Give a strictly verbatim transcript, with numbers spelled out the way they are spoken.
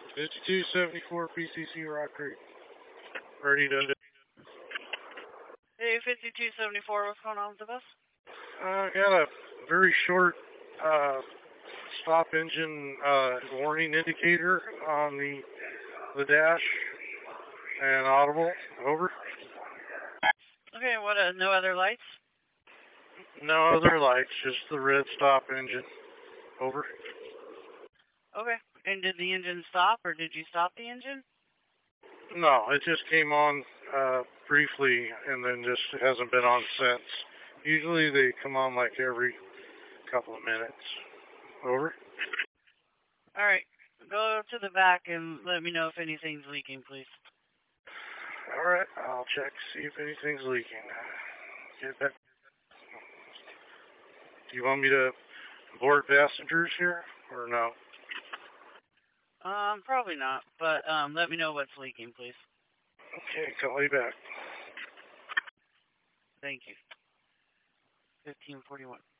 fifty-two seventy-four P C C Rock Creek. Ready to... Hey, fifty-two seventy-four, what's going on with the bus? I uh, got a very short uh, stop engine uh, warning indicator on the the dash and audible. Over. Okay, what, uh, no other lights? No other lights, just the red stop engine. Over. Okay, and did the engine stop, or did you stop the engine? No, it just came on uh, briefly and then just hasn't been on since. Usually they come on like every couple of minutes. Over. Alright, go to the back and let me know if anything's leaking, please. Alright, I'll check, see if anything's leaking. Get back. Do you want me to board passengers here, or no? Um, probably not, but um, let me know what's leaking, please. Okay, call you back. Thank you. fifteen forty-one.